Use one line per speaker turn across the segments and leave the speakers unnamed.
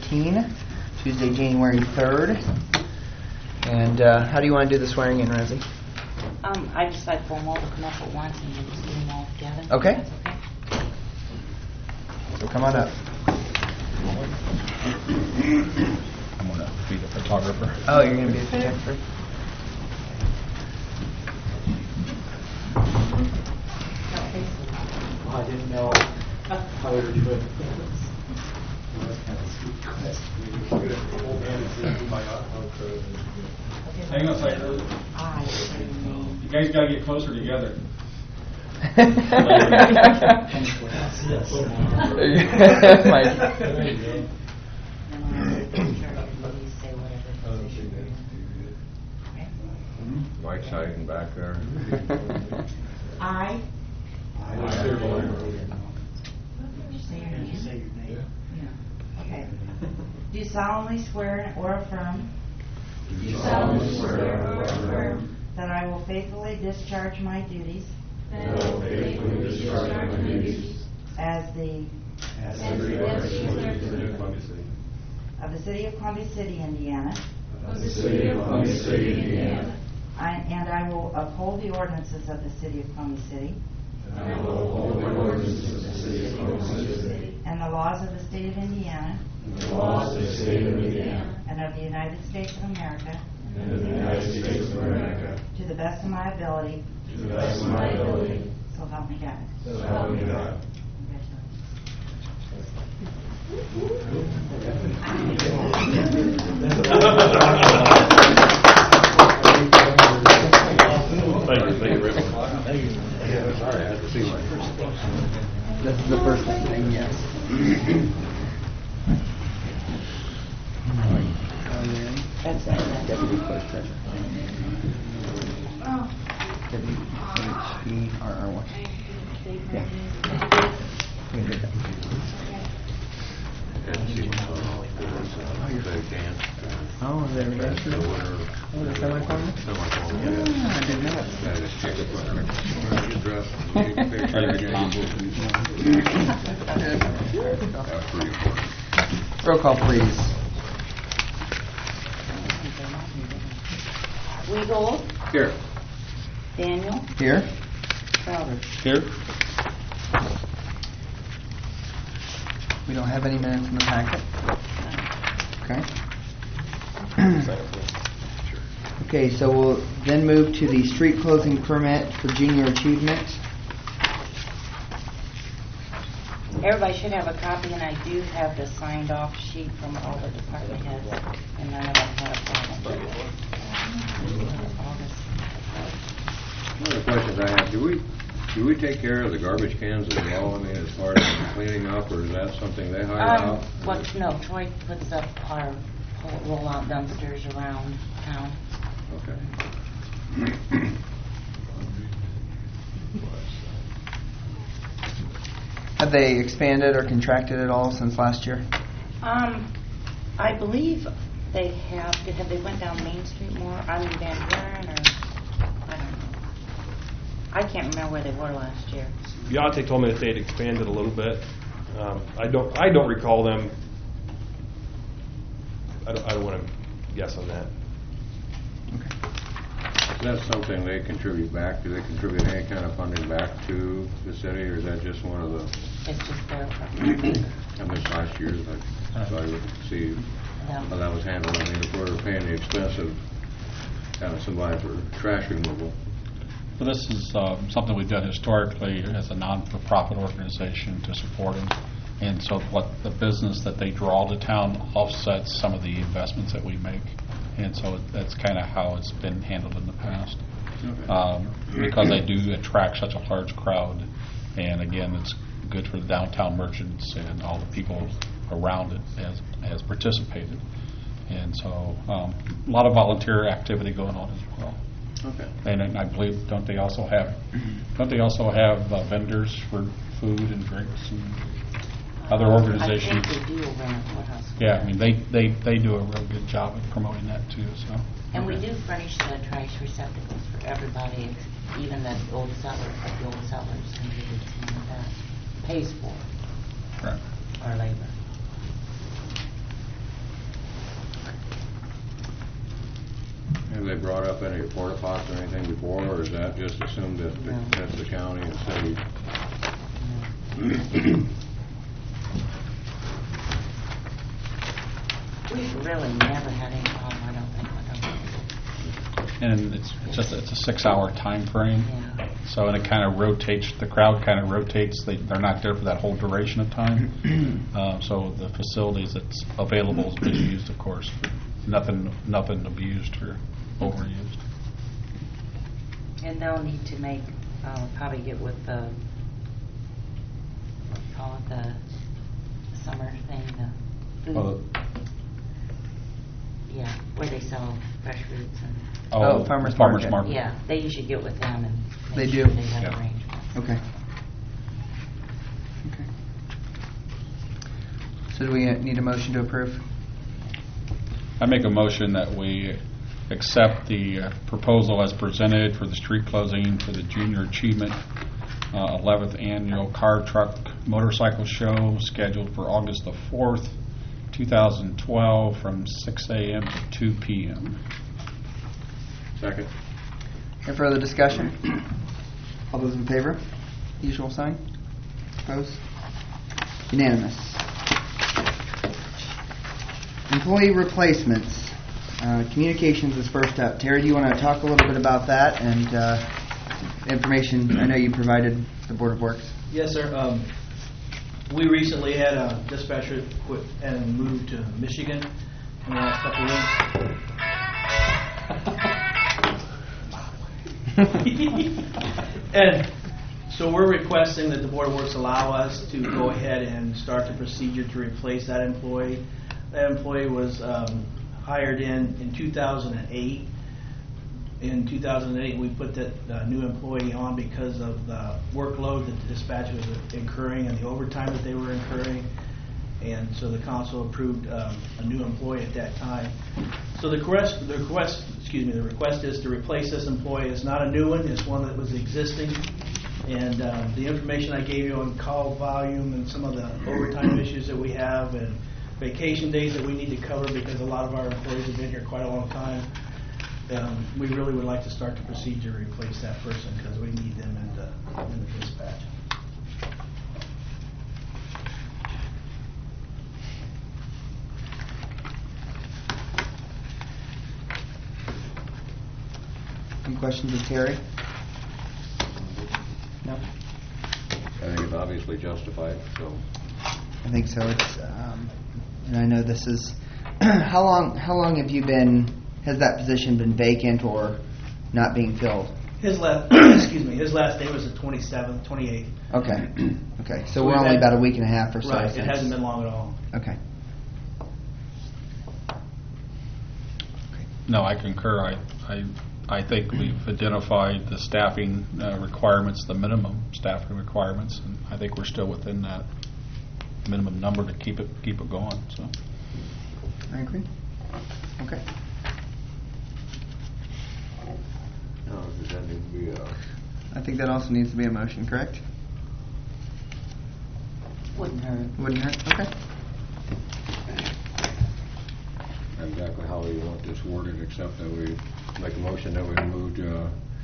2019, Tuesday, January 3rd. And how do you want to do the swearing in, Rosie?
I just like for them all to come up at once and then just get them all together.
Okay.
That's okay.
So come on up.
I'm going to be the photographer.
Oh, you're going to be a photographer?
I didn't know how we were doing this.
Hang on a second. You guys got to get closer together.
Right side and back there.
I.
Say your name.
Okay. Do solemnly swear or affirm.
Do solemnly swear or affirm.
That I will faithfully discharge my duties.
That I will faithfully discharge my duties.
As the.
As the Representative
Of the City of Columbia City, Indiana.
of the City of Columbia City, Indiana.
And I will uphold the ordinances of the City of Columbia City.
And I will uphold the ordinances of the City of Columbia City.
And the laws of the State of Indiana.
And the laws of the State of Indiana.
And of the United States of America.
And of the United States of America.
To the best of my ability.
To the best of my ability.
So help me God.
So help me God.
Thank you, Rick.
Sorry, I had to see my first.
This is the first thing, yes.
That's it.
Deputy Clerk Treasurer. Deputy H-E-R-R-Y. Yeah. We did that. Oh, is that a register? Oh, the semicolon? I didn't know it. Roll call, please.
Weagle.
Here.
Daniel.
Here.
Crowder.
Here.
We don't have any minutes in the packet. Okay. Okay, so we'll then move to the street closing permit for Junior Achievement.
Everybody should have a copy, and I do have the signed off sheet from all the department heads, and none of them had a problem.
One of the questions I have, do we take care of the garbage cans as well? I mean, as far as cleaning up, or is that something they hire out?
No, Troy puts up our roll-out dumpsters around town.
Okay.
Have they expanded or contracted at all since last year?
I believe they have. Have they went down Main Street more? I mean Van Buren, or I don't know. I can't remember where they were last year.
Beyonce told me that they'd expanded a little bit. I don't recall them. I don't want to guess on that.
Okay.
That's something they contribute back. Do they contribute any kind of funding back to the city, or is that just one of the?
It's just their.
I missed last year's. So I would see how that was handled. I mean, if we're paying the expense of having somebody for trash removal.
Well, this is something we've done historically as a non-for-profit organization to support them. And so what the business that they draw to town offsets some of the investments that we make. And so that's kind of how it's been handled in the past.
Okay.
Because they do attract such a large crowd. And again, it's good for the downtown merchants and all the people around it has participated. And so a lot of volunteer activity going on as well.
Okay.
And I believe, don't they also have vendors for food and drinks and other organizations?
I think they do around the courthouse.
Yeah, I mean they do a real good job of promoting that too. So.
And we do furnish the trash receptacles for everybody, even the old sellers, like the old sellers and that pays for
Right.
our labor.
they brought up any porta pots or anything before, or is that just assumed that that's the county and city?
We've really never had any problem, I don't think, with them.
And it's a 6-hour time frame.
Yeah.
So, and it kind of rotates, the crowd kind of rotates. They're not there for that whole duration of time. So the facilities that's available is being used, of course. Nothing abused or overused.
And they'll need to make, probably get with the, what do you call it, the summer thing, the food.
Well,
Yeah, where they sell fresh fruits and,
Oh, farmer's market.
yeah, they usually get with them and
They
make
do?
sure they have
Yeah.
arrangements.
Okay. Okay. So do we need a motion to approve?
I make a motion that we accept the proposal as presented for the street closing for the Junior Achievement 11th Annual Car Truck Motorcycle Show scheduled for August the 4th, 2012 from 6 a.m. to 2 p.m.
Second.
Any further discussion? All those in favor? Usual sign. Opposed? Unanimous. Employee replacements. Communications is first up. Terry, do you want to talk a little bit about that and information I know you provided the Board of Works?
Yes, sir. We recently had a dispatcher quit and moved to Michigan in the last couple of weeks. And so we're requesting that the Board of Works allow us to go ahead and start the procedure to replace that employee. That employee was hired in 2008. In 2008, we put that new employee on because of the workload that the dispatcher was incurring and the overtime that they were incurring. And so the council approved a new employee at that time. So the request is to replace this employee. It's not a new one. It's one that was existing. And the information I gave you on call volume and some of the overtime issues that we have and vacation days that we need to cover because a lot of our employees have been here quite a long time. We really would like to start the procedure to replace that person because we need them in the dispatch.
Any questions of Terry? No?
I think it's obviously justified, so.
I think so. It's and I know this is how long have you been? Has that position been vacant or not being filled?
His last day was the 27th, 28th.
Okay. Okay. So
So
we're
we've
only
had-
about a week and a half or so.
Right, it
since-
hasn't been long at all.
Okay.
No, I concur. I think we've identified the staffing requirements, the minimum staffing requirements, and I think we're still within that minimum number to keep it going. So.
I agree. Okay.
Does that need to be
I think that also needs to be a motion, correct?
Wouldn't hurt.
Wouldn't hurt. Okay.
exactly how we want this worded, except that we make a motion that we move to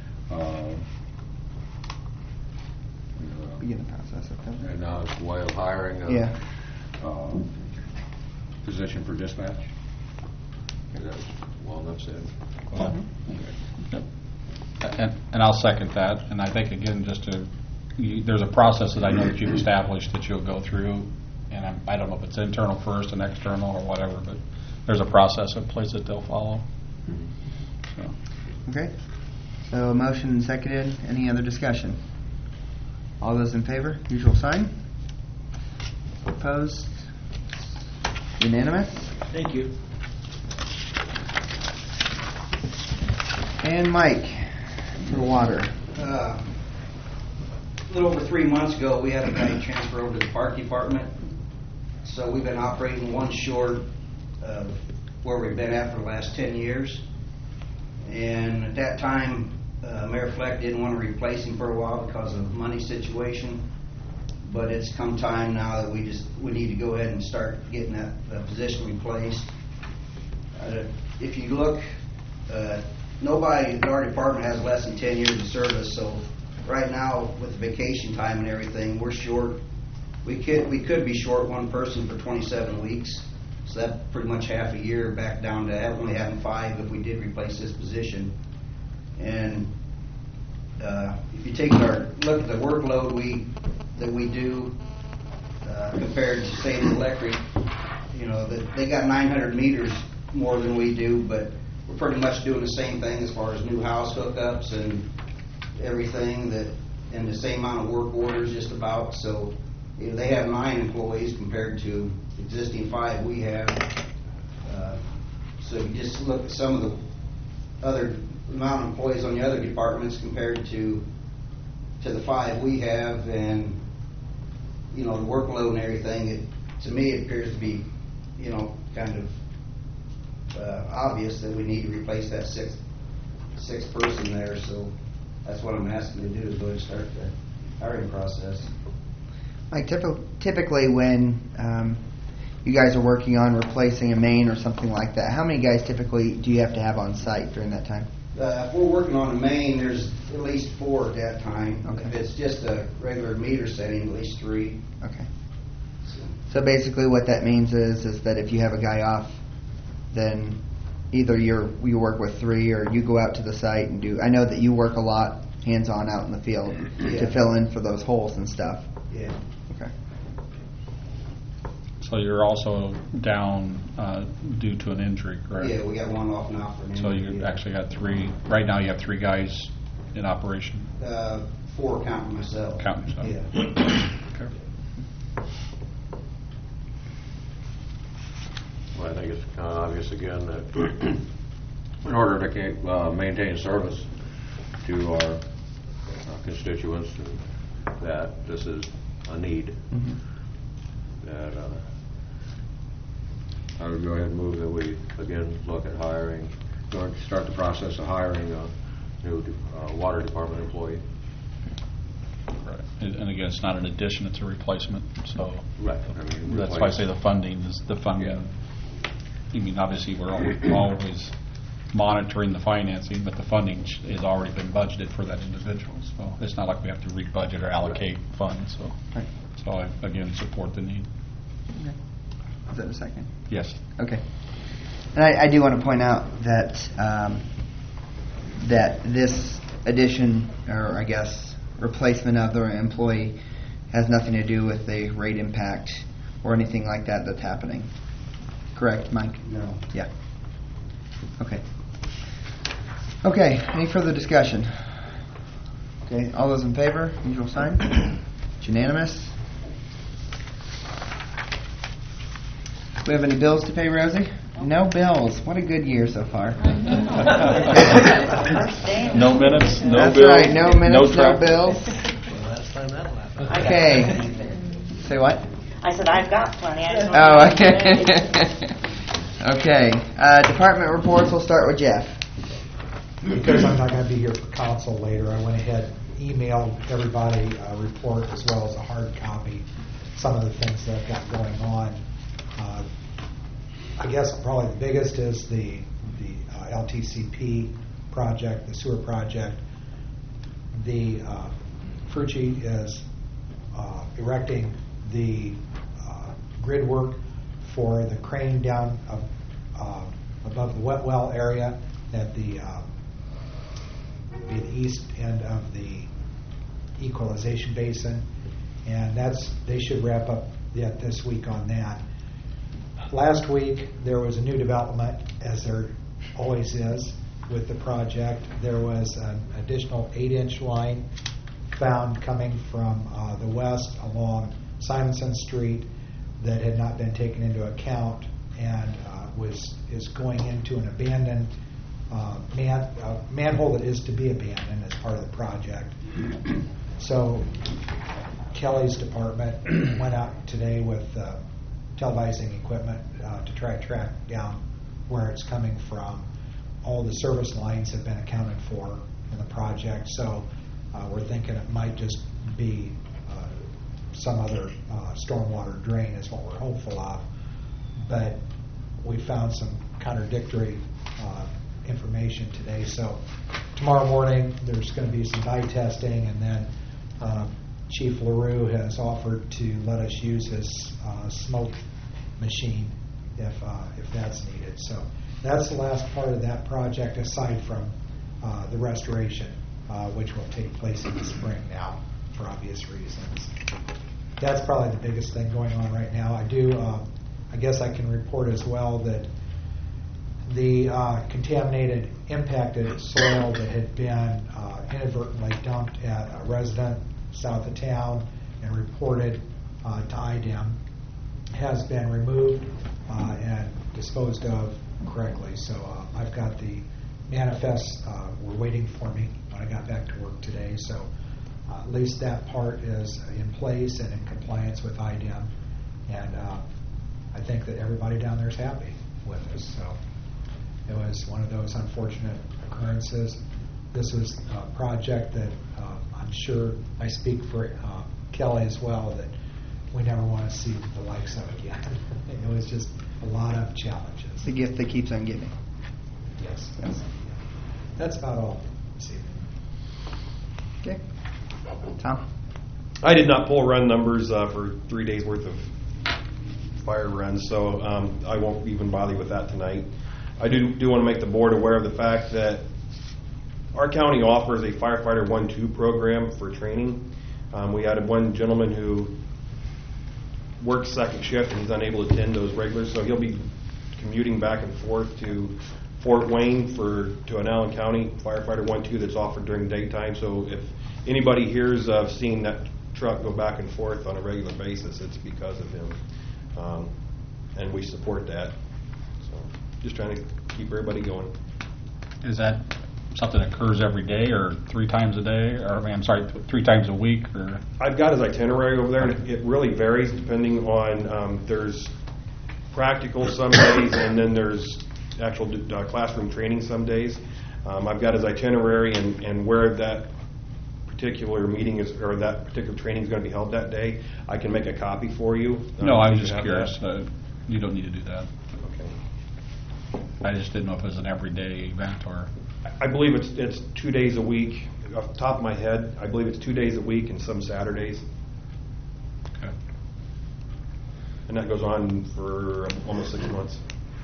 Begin the process. Okay.
and now it's a way of hiring a
Yeah.
position for dispatch. Is that well enough said?
Yep. And I'll second that. And I think, again, there's a process that I know that you've established that you'll go through. And I don't know if it's internal first and external or whatever, but there's a process in place that they'll follow. So.
Okay. So motion and seconded. Any other discussion? All those in favor, usual sign. Opposed? Unanimous?
Thank you.
And Mike, for water.
A little over 3 months ago, we had a guy transfer over to the park department. So we've been operating one short of where we've been at for the last 10 years. And at that time, Mayor Fleck didn't want to replace him for a while because of the money situation. But it's come time now that we need to go ahead and start getting that position replaced. If you look nobody in our department has less than 10 years of service, so right now, with the vacation time and everything, we're short. We could be short one person for 27 weeks, so that's pretty much half a year back down to only having 5 if we did replace this position. And if you take our look at the workload that we do compared to, say, the electric, they got 900 meters more than we do, but we're pretty much doing the same thing as far as new house hookups and everything, and the same amount of work orders just about. So they have 9 employees compared to existing 5 we have. So if you just look at some of the other amount of employees on the other departments compared to the 5 we have, and the workload and everything, to me it appears to be kind of obvious that we need to replace that sixth person there. So that's what I'm asking to do, is go ahead and start the hiring process.
Like typically when you guys are working on replacing a main or something like that, how many guys typically do you have to have on site during that time?
If we're working on a main, there's at least 4 at that time.
Okay.
If it's just a regular meter setting, at least 3.
Okay. So basically what that means is that if you have a guy off, then either you work with 3 or you go out to the site and do. I know that you work a lot hands-on out in the field to fill in for those holes and stuff.
Yeah.
Okay.
So you're also down due to an injury, correct?
Yeah, we got 1 off now for an
So
injury.
you actually got 3. Right now you have 3 guys in operation.
4 counting myself.
Counting yourself.
Yeah.
Okay.
Well, I think it's kind of obvious again that in order to maintain service to our constituents, that this is a need.
Mm-hmm.
That I would go ahead and move that we again look at start the process of hiring a new water department employee.
Right. And again, it's not an addition, it's a replacement. So
Right.
that's why I say the funding is the funding.
Yeah.
I mean, obviously, we're always monitoring the financing, but the funding has already been budgeted for that individual. So it's not like we have to re-budget or allocate funds. So,
Right.
so I, again, support the need.
Okay. Is that a second?
Yes.
Okay. And I do want to point out that that this addition, or I guess replacement of the employee, has nothing to do with the rate impact or anything like that that's happening. Correct, Mike?
No.
Yeah. Okay. Okay, any further discussion? Okay, all those in favor, usual sign. It's unanimous. We have any bills to pay, Rosie? No bills. What a good year so far.
No minutes, no
That's
bills.
right, no minutes, no
track.
bills.
Last time that'll happen.
Okay. Say what?
I said, I've got plenty. I just
Oh,
want to-
okay. Okay. Department reports, we'll start with Jeff.
Because I'm not going to be here for council later, I went ahead, emailed everybody a report as well as a hard copy, some of the things that I've got going on. I guess probably the biggest is the LTCP project, the sewer project. The Frucci is erecting the grid work for the crane down above the wet well area at the east end of the equalization basin, and they should wrap up yet this week on that. Last week there was a new development, as there always is with the project. There was an additional 8-inch line found coming from the west along Simonson Street that had not been taken into account, and is going into an abandoned manhole that is to be abandoned as part of the project. So Kelly's department went out today with televising equipment to try to track down where it's coming from. All the service lines have been accounted for in the project, so we're thinking it might just be some other stormwater drain is what we're hopeful of. But we found some contradictory information today. So tomorrow morning, there's going to be some dye testing, and then Chief LaRue has offered to let us use his smoke machine if that's needed. So that's the last part of that project, aside from the restoration, which will take place in the spring now for obvious reasons. That's probably the biggest thing going on right now. I guess I can report as well that the contaminated, impacted soil that had been inadvertently dumped at a resident south of town and reported to IDEM has been removed and disposed of correctly. So I've got the manifests were waiting for me when I got back to work today. So at least that part is in place and in compliance with IDEM. And I think that everybody down there is happy with us. So it was one of those unfortunate occurrences. This was a project that I'm sure I speak for Kelly as well, that we never want to see the likes of again. It was just a lot of challenges.
It's the gift that keeps on giving.
Yes. That's about all this evening.
Okay. Tom?
I did not pull run numbers for 3 days worth of fire runs, so I won't even bother you with that tonight. I do want to make the board aware of the fact that our county offers a firefighter 1-2 program for training. We had one gentleman who works second shift and he's unable to attend those regulars, so he'll be commuting back and forth to Fort Wayne to an Allen County firefighter 1-2 that's offered during daytime. So if anybody hears of seeing that truck go back and forth on a regular basis, it's because of him, and we support that. So just trying to keep everybody going.
Is that something that occurs every day or 3 times a day, or 3 times a week? Or
I've got his itinerary over there, and it really varies depending on there's practical some days, and then there's actual classroom training some days. I've got his itinerary and where that particular meeting is, or that particular training is going to be held that day. I can make a copy for you.
No, I was just curious. You don't need to do that.
Okay.
I just didn't know if it was an everyday event or.
I believe it's 2 days a week. Off the top of my head, I believe it's 2 days a week and some Saturdays.
Okay.
And that goes on for almost 6 months.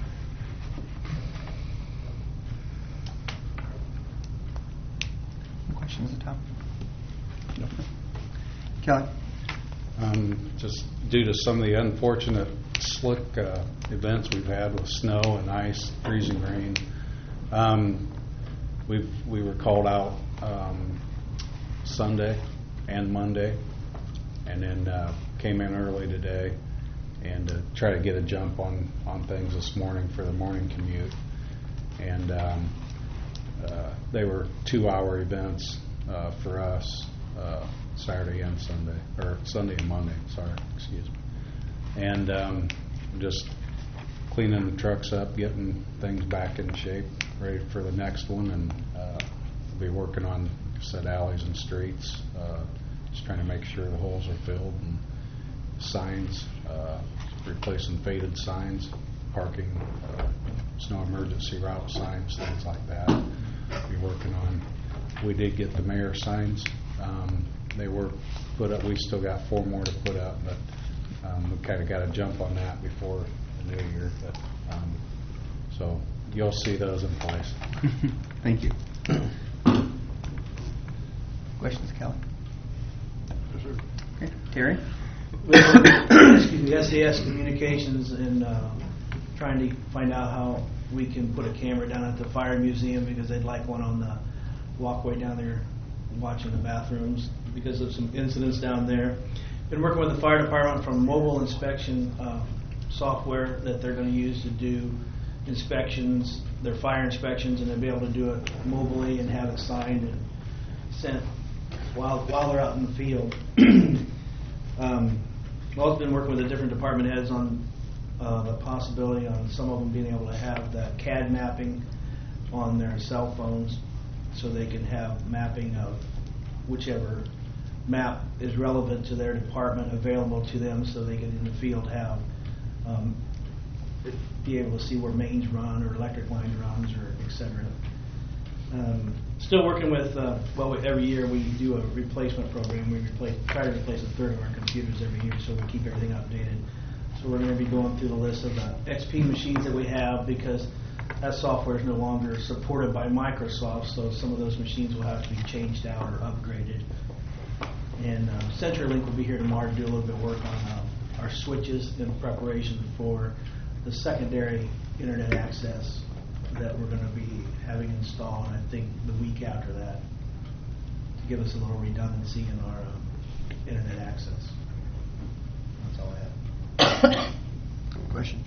Questions at Tom? No. Kelly?
Just due to some of the unfortunate slick events we've had with snow and ice, freezing rain, we were called out Sunday and Monday, and then came in early today and try to get a jump on things this morning for the morning commute. And they were 2-hour events for us, Saturday and Sunday, or Sunday and Monday, excuse me. And just cleaning the trucks up, getting things back in shape, ready for the next one, and we'll be working on, like I said, alleys and streets, just trying to make sure the holes are filled, and signs, replacing faded signs, parking, snow emergency route signs, things like that. Be working on. We did get the mayor signs. They were put up. We still got 4 more to put up, but we kind of got to jump on that before the new year. But so you'll see those in place.
Thank you. Questions, Kelly?
Yes, sir.
Okay. Terry?
Excuse me, SAS Communications and trying to find out how we can put a camera down at the fire museum, because they'd like one on the walkway down there watching the bathrooms because of some incidents down there. Been working with the fire department from mobile inspection software that they're going to use to do inspections, their fire inspections, and they'll be able to do it mobily and have it signed and sent while they're out in the field. I've also been working with the different department heads on the possibility on some of them being able to have that CAD mapping on their cell phones, so they can have mapping of whichever map is relevant to their department available to them, so they can in the field have be able to see where mains run or electric line runs or et cetera. Still working with, every year we do a replacement program. We try to replace a third of our computers every year so we keep everything updated. So we're going to be going through the list of the XP machines that we have because that software is no longer supported by Microsoft, so some of those machines will have to be changed out or upgraded. And CenturyLink will be here tomorrow to do a little bit of work on our switches in preparation for the secondary internet access that we're going to be having installed, I think, the week after that, to give us a little redundancy in our internet access. That's all I have.
Question.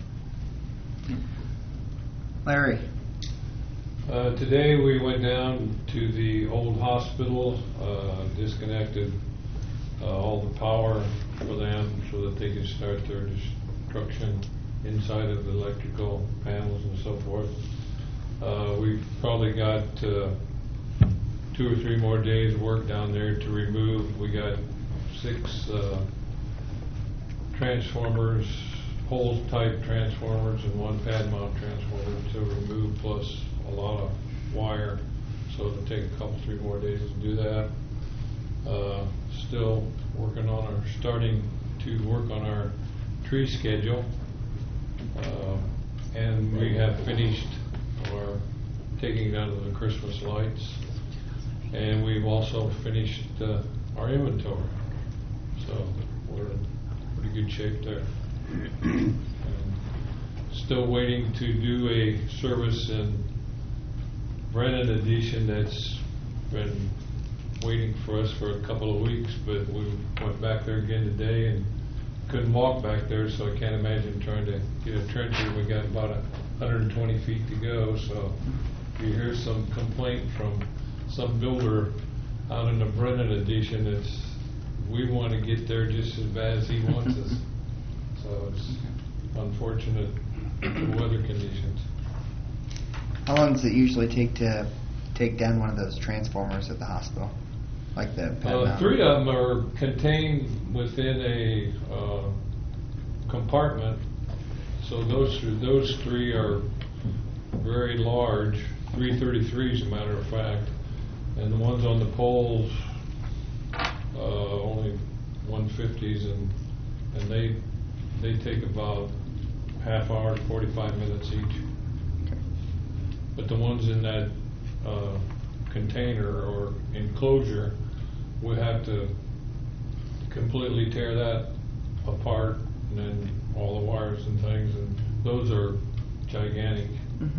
Larry.
Today we went down to the old hospital, disconnected all the power for them so that they could start their destruction inside of the electrical panels and so forth. We've probably got 2 or 3 more days work down there to remove. We got 6 transformers, poles type transformers and 1 pad mount transformer to remove, plus a lot of wire. So it'll take a couple, 3 more days to do that. Still starting to work on our tree schedule. And we have finished our taking down of the Christmas lights. And we've also finished our inventory. So we're in pretty good shape there. And still waiting to do a service in Brennan Edition that's been waiting for us for a couple of weeks, but we went back there again today and couldn't walk back there, so I can't imagine trying to get a trencher. We got about 120 feet to go, so if you hear some complaint from some builder out in the Brennan Edition, we want to get there just as bad as he wants us. So it's unfortunate weather conditions.
How long does it usually take to take down one of those transformers at the hospital? Like the pad mount?
3 of them are contained within a compartment. So those 3 are very large, 333s as a matter of fact. And the ones on the poles, only 150s, and they take about half hour to 45 minutes each.
Okay.
But the ones in that container or enclosure, we have to completely tear that apart, and then all the wires and things, and those are gigantic.
Mm-hmm.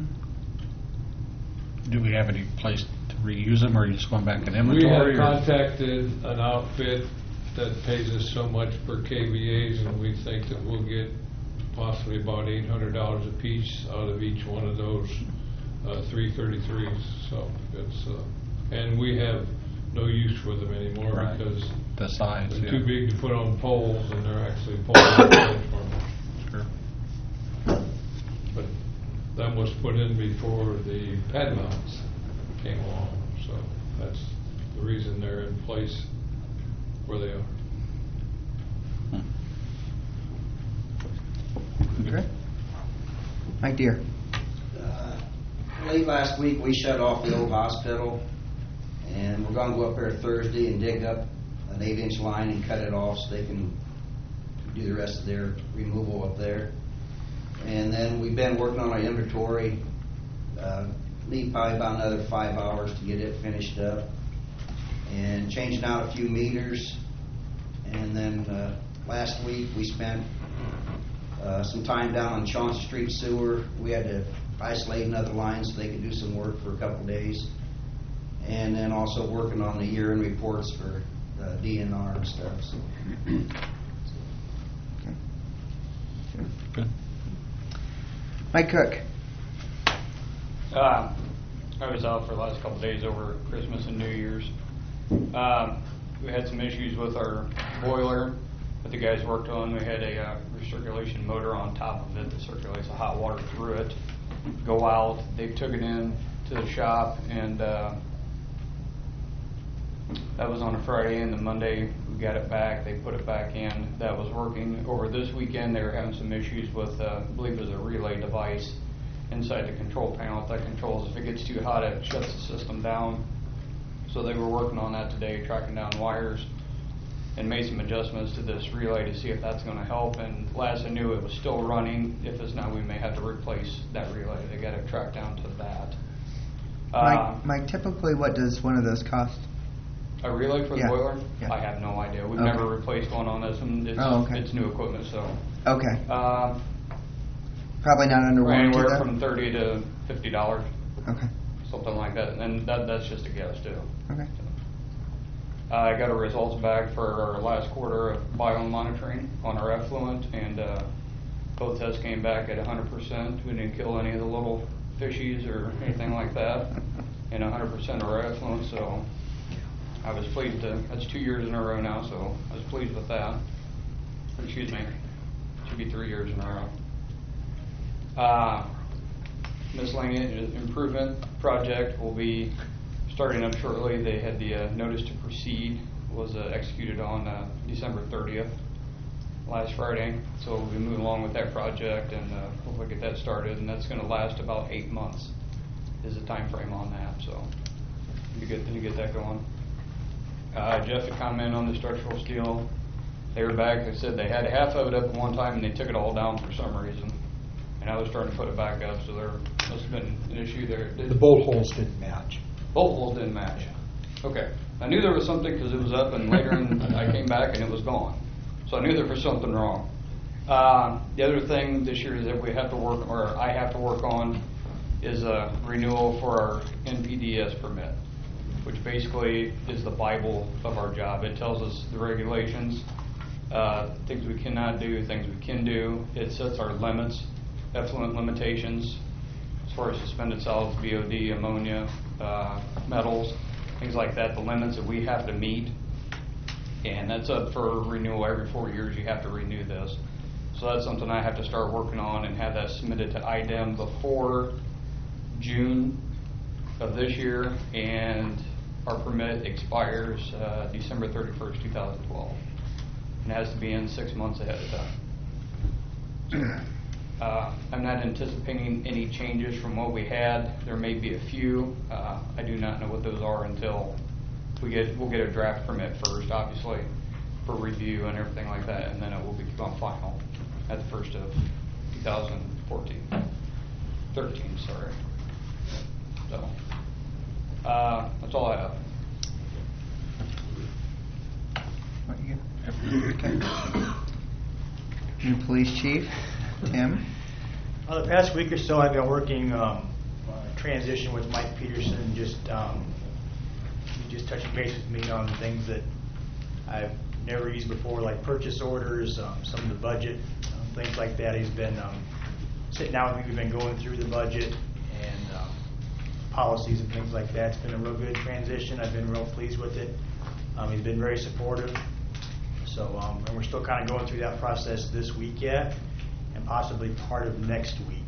Do we have any place to reuse them, or are you just going back in inventory?
We have contacted an outfit that pays us so much per KVAs, and we think that we'll get possibly about $800 a piece out of each one of those 333s. So it's and we have no use for them anymore,
Right.
because
The size,
they're
yeah.
too big to put on poles, and they're actually poles transformers.
Sure.
But that was put in before the pad mounts came along, so that's the reason they're in place where they are.
Okay. Mike Deere.
Late last week, we shut off the old hospital, and we're going to go up there Thursday and dig up an 8-inch line and cut it off so they can do the rest of their removal up there. And then we've been working on our inventory. Need probably about another 5 hours to get it finished up, and changing out a few meters. And then last week we spent some time down on Chauncey Street sewer. We had to isolate another line so they could do some work for a couple of days. And then also working on the year-end reports for DNR and stuff. So.
Good.
Mike Cook.
I was out for the last couple of days over Christmas and New Year's. We had some issues with our boiler that the guys worked on. We had a recirculation motor on top of it that circulates the hot water through it. Go out. They took it in to the shop, and That was on a Friday, and the Monday we got it back. They put it back in. That was working. Over this weekend, they were having some issues with, I believe it was a relay device inside the control panel that controls if it gets too hot, it shuts the system down. So they were working on that today, tracking down wires, and made some adjustments to this relay to see if that's going to help. And last I knew, it was still running. If it's not, we may have to replace that relay. They got to track down to that.
Mike, typically what does one of those cost?
A relay for the
Yeah.
boiler?
Yeah.
I have no idea. We've
Okay.
never replaced one on this one. It's, it's new equipment, so.
Okay.
Uh,
Probably not under warranty
anywhere
though?
from $30 to $50,
Okay.
something like that. And that's just a guess, too.
Okay.
I got our results back for our last quarter of biomonitoring on our effluent, and both tests came back at 100%. We didn't kill any of the little fishies or anything like that, and 100% of our effluent, so I was pleased. That's 2 years in a row now, so I was pleased with that. Excuse me, should be 3 years in a row. Miscellaneous improvement project will be starting up shortly. They had the notice to proceed was executed on December 30th, last Friday. So we'll be moving along with that project and hopefully get that started. And that's going to last about 8 months is the time frame on that. So it'll be good to get that going. Jeff had commented on the structural steel. They were back. They said they had half of it up at one time and they took it all down for some reason. And I was starting to put it back up, so there must have been an issue there.
The bolt holes didn't match.
Bolt holes didn't match. Okay. I knew there was something because it was up, and later I came back and it was gone. So I knew there was something wrong. The other thing this year that we have to work, or I have to work on, is a renewal for our NPDES permit, which basically is the Bible of our job. It tells us the regulations, things we cannot do, things we can do. It sets our limits, effluent limitations, as far as suspended solids, VOD, ammonia, metals, things like that, the limits that we have to meet. And that's up for renewal every 4 years. You have to renew this. So that's something I have to start working on and have that submitted to IDEM before June of this year. And our permit expires December 31st, 2012. And it has to be in 6 months ahead of time. I'm not anticipating any changes from what we had. There may be a few. I do not know what those are until we'll get a draft permit first, obviously, for review and everything like that, and then it will become final at the first of 13, sorry. So, that's all I have.
What you got? Okay. New police chief, Tim.
The past week or so, I've been working transition with Mike Peterson, just touching base with me on things that I've never used before, like purchase orders, some of the budget, things like that. He's been sitting down with me. We've been going through the budget and policies and things like that. It's been a real good transition. I've been real pleased with it. He's been very supportive. So, and we're still kind of going through that process this week yet, and possibly part of next week.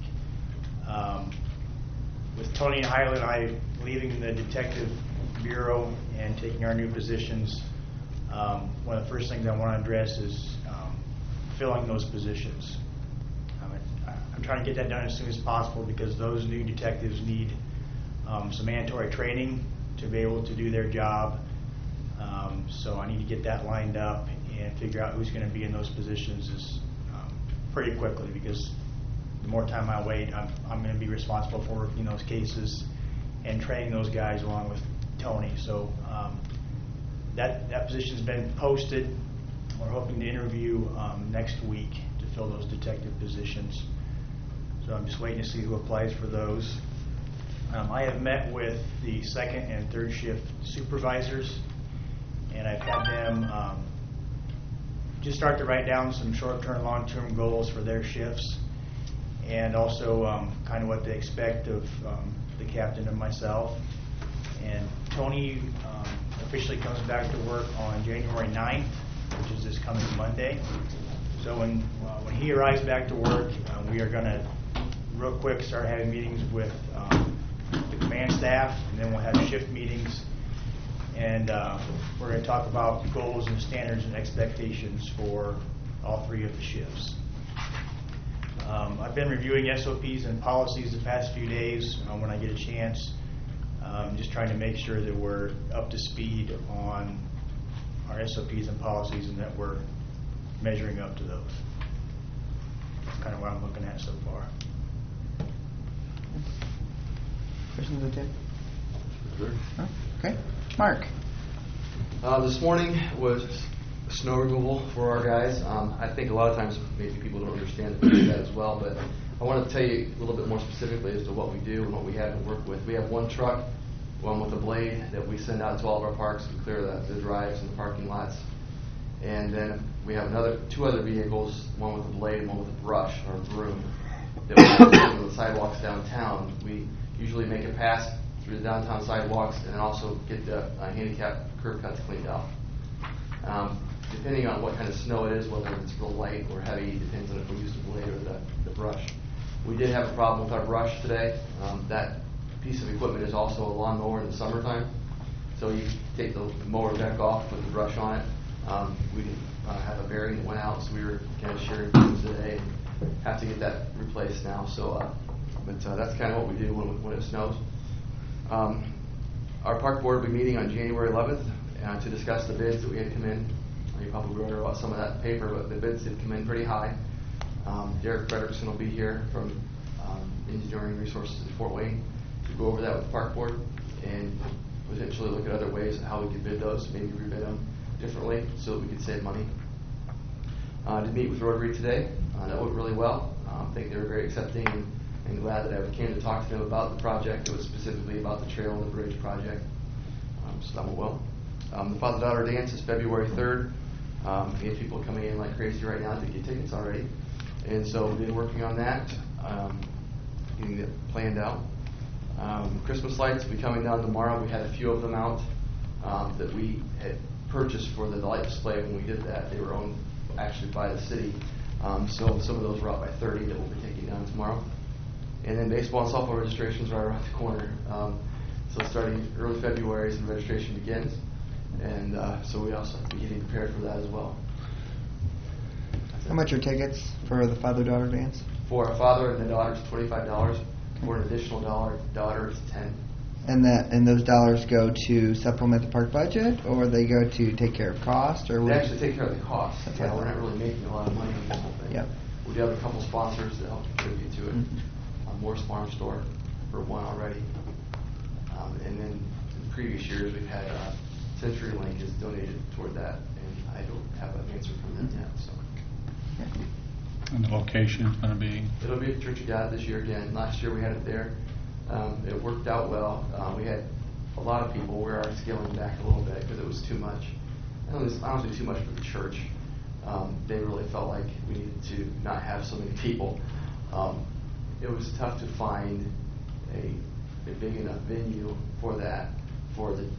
With Tony and Highland, I leaving the detective bureau and taking our new positions, one of the first things I want to address is filling those positions. I'm trying to get that done as soon as possible because those new detectives need some mandatory training to be able to do their job. So I need to get that lined up and figure out who's going to be in those positions pretty quickly, because the more time I wait, I'm going to be responsible for working those cases and training those guys along with Tony. So that position's been posted. We're hoping to interview next week to fill those detective positions. So I'm just waiting to see who applies for those. I have met with the second and third shift supervisors, and I've had them just start to write down some short-term, long-term goals for their shifts, and also kind of what they expect of the captain and myself. And Tony officially comes back to work on January 9th, which is this coming Monday. So when he arrives back to work, we are going to real quick start having meetings with the command staff, and then we'll have shift meetings. And we're going to talk about goals and standards and expectations for all 3 of the shifts. I've been reviewing SOPs and policies the past few days when I get a chance, just trying to make sure that we're up to speed on our SOPs and policies and that we're measuring up to those. That's kind of what I'm looking at so far.
Questions of Tim? Oh, okay. Mark?
This morning was snow removal for our guys. I think a lot of times maybe people don't understand that as well, but I want to tell you a little bit more specifically as to what we do and what we have to work with. We have one truck, one with a blade, that we send out to all of our parks to clear the drives and the parking lots. And then we have 2 other vehicles, one with a blade and one with a brush or a broom, that we use on the sidewalks downtown. We usually make a pass through the downtown sidewalks and also get the handicap curb cuts cleaned out. Depending on what kind of snow it is, whether it's real light or heavy, depends on if we use the blade or the brush. We did have a problem with our brush today. That piece of equipment is also a lawnmower in the summertime. So you take the mower deck off, put the brush on it. We have a bearing that went out, so we were kind of sharing things today and have to get that replaced now. So, but that's kind of what we do when it snows. Our park board will be meeting on January 11th to discuss the bids that we had come in. You probably read about some of that paper, but the bids did come in pretty high. Derek Frederickson will be here from Engineering Resources in Fort Wayne to go over that with the park board and potentially look at other ways of how we could bid those, maybe rebid them differently so that we could save money. Did meet with Rotary today. That went really well. I think they were very accepting and glad that I came to talk to them about the project. It was specifically about the trail and the bridge project. So that went well. The Father-Daughter Dance is February 3rd. We have people coming in like crazy right now to get tickets already. And so we've been working on that, getting it planned out. Christmas lights will be coming down tomorrow. We had a few of them out that we had purchased for the light display when we did that. They were owned actually by the city. So some of those were out by 30 that we'll be taking down tomorrow. And then baseball and softball registrations are right around the corner. So starting early February is when registration begins. And so we also have to be getting prepared for that as well.
How much are tickets for the father-daughter dance?
For a father and a daughter, it's $25. For an additional daughter, it's $10.
And those dollars go to supplement the park budget, or they go to take care of cost, or
they actually take care of the cost. Yeah, we're not really making a lot of money on this whole thing.
Yep.
We do have a couple sponsors that help contribute to it. Morris Farm Store for one already, and then in previous years we've had CenturyLink has donated toward that, and I don't have an answer from them yet. So.
And the location is going to be?
It'll be at Church of God this year again. Last year we had it there. It worked out well. We had a lot of people. We are scaling back a little bit because it was too much. It was honestly too much for the church. They really felt like we needed to not have so many people. It was tough to find a big enough venue for that, for the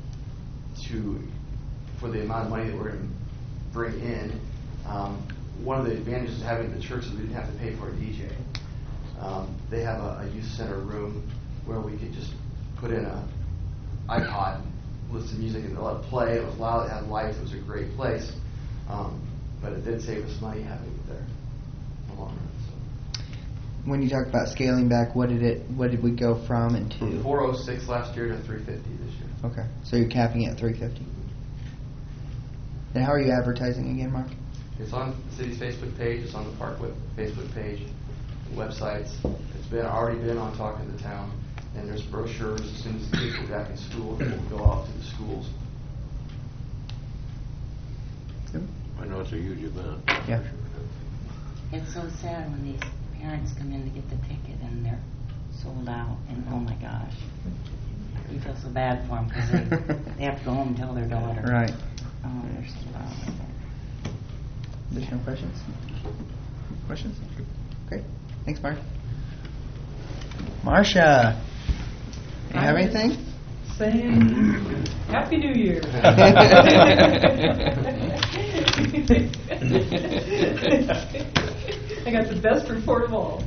amount of money that we're going to bring in. One of the advantages of having the church is we didn't have to pay for a DJ. They have a youth center room where we could just put in an iPod, listen to music, and let it play. It was loud, it had lights, it was a great place. But it did save us money having it there in the long run.
When you talk about scaling back, what did we go from and to?
From 406 last year to 350 this year.
Okay, so you're capping it at 350. And how are you advertising again, Mark?
It's on the city's Facebook page. It's on the Park Facebook page, websites. It's already been on Talk of the Town, and there's brochures as soon as the kids are back in school that will go out to the schools.
Good.
I know it's a huge event.
Yeah.
It's so sad when these parents come in to get the ticket and they're sold out, and oh my gosh, you feel so bad for them because they have to go home and tell their daughter.
Right.
Oh, they're sold out.
Additional questions? Questions? Okay. Thanks, Mark. Marcia, you have anything?
Saying Happy New Year. I got the best report of all.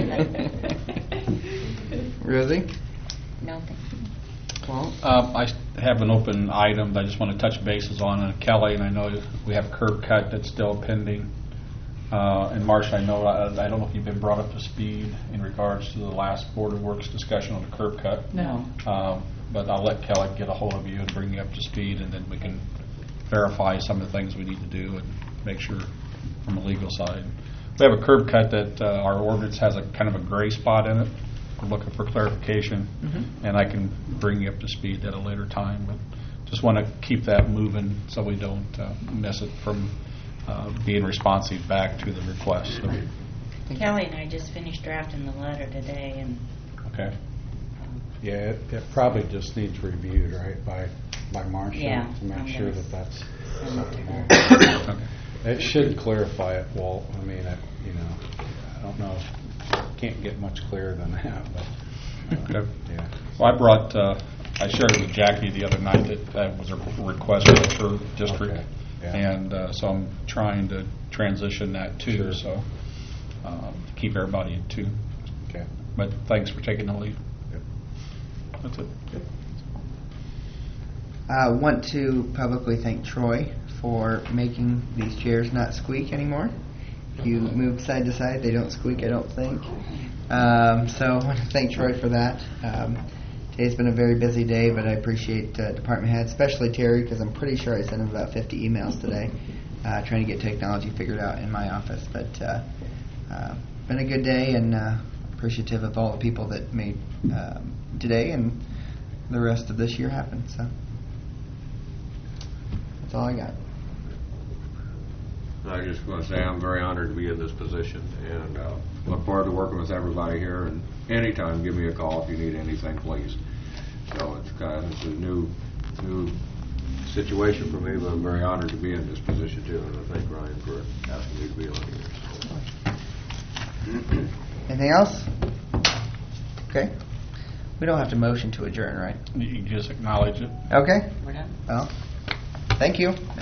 Rosie?
No, thank you.
Well,
I have an open item that I just want to touch bases on. Kelly, and I know we have curb cut that's still pending. And Marcia, I know, I don't know if you've been brought up to speed in regards to the last Board of Works discussion on the curb cut.
No.
But I'll let Kelly get a hold of you and bring you up to speed, and then we can verify some of the things we need to do and make sure from a legal side. We have a curb cut that our ordinance has a kind of a gray spot in it. We're looking for clarification, and I can bring you up to speed at a later time. But just want to keep that moving so we don't miss it from being responsive back to the request. So,
Kelly and I just finished drafting the letter today, and
okay.
Yeah, it probably just needs reviewed, right, by Marcia?
Yeah,
To make
I'm
sure
gonna
that's
send it to
something.
Okay.
It should clarify it, Walt. I mean, I don't know, can't get much clearer than that, but,
Okay.
yeah.
Well, I shared with Jackie the other night that was a request for her district.
Okay. Yeah.
And so I'm trying to transition that too,
Sure.
so keep everybody in tune.
Okay.
But thanks for taking the lead.
Yep.
That's it.
I want to publicly thank Troy for making these chairs not squeak anymore. If you move side to side, they don't squeak, I don't think. So I want to thank Troy for that. Today's been a very busy day, but I appreciate department heads, especially Terry, because I'm pretty sure I sent him about 50 emails today trying to get technology figured out in my office. But been a good day, and appreciative of all the people that made today and the rest of this year happen. So that's all I got.
I just want to say I'm very honored to be in this position, and look forward to working with everybody here. And anytime, give me a call if you need anything, please. So it's a new situation for me, but I'm very honored to be in this position too. And I thank Ryan for asking me to be on here.
Anything else? Okay. We don't have to motion to adjourn, right?
You can just acknowledge it.
Okay.
we're done.
Well, thank you.